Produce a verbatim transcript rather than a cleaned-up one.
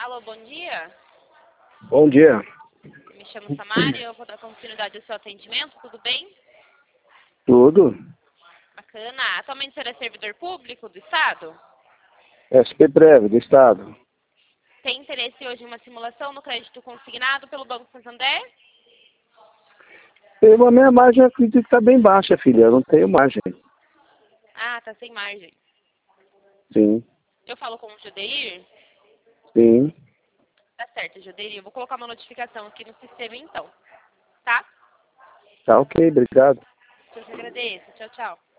Alô, bom dia. Bom dia. Me chamo Samara e eu vou dar continuidade ao seu atendimento, tudo bem? Tudo? Bacana. Atualmente o senhor é servidor público do Estado? S P Prev, do Estado. Tem interesse hoje em uma simulação no crédito consignado pelo Banco Santander? Eu, a minha margem eu acredito que está bem baixa, filha. Eu não tenho margem. Ah, tá sem margem. Sim, Eu falo com o Judeir? sim. Tá certo, Judeir. Eu vou colocar uma notificação aqui no sistema então, tá? Tá ok, obrigado. Eu te agradeço. Tchau, tchau.